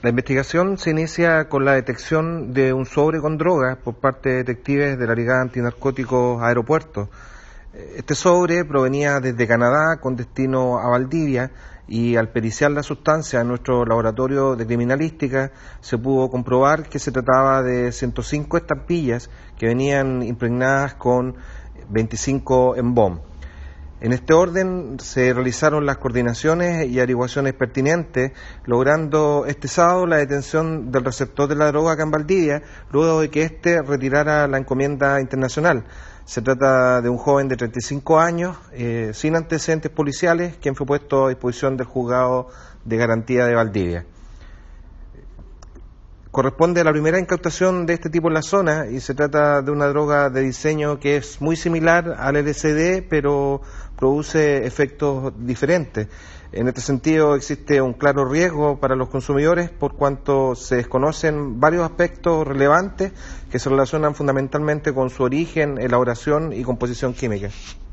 La investigación se inicia con la detección de un sobre con drogas por parte de detectives de la Brigada Antinarcóticos Aeropuertos. Este sobre provenía desde Canadá con destino a Valdivia y al periciar la sustancia en nuestro laboratorio de criminalística se pudo comprobar que se trataba de 105 estampillas que venían impregnadas con 25 embom. En este orden se realizaron las coordinaciones y averiguaciones pertinentes, logrando este sábado la detención del receptor de la droga acá en Valdivia, luego de que éste retirara la encomienda internacional. Se trata de un joven de 35 años, sin antecedentes policiales, quien fue puesto a disposición del juzgado de garantía de Valdivia. Corresponde a la primera incautación de este tipo en la zona y se trata de una droga de diseño que es muy similar al LSD, pero produce efectos diferentes. En este sentido existe un claro riesgo para los consumidores por cuanto se desconocen varios aspectos relevantes que se relacionan fundamentalmente con su origen, elaboración y composición química.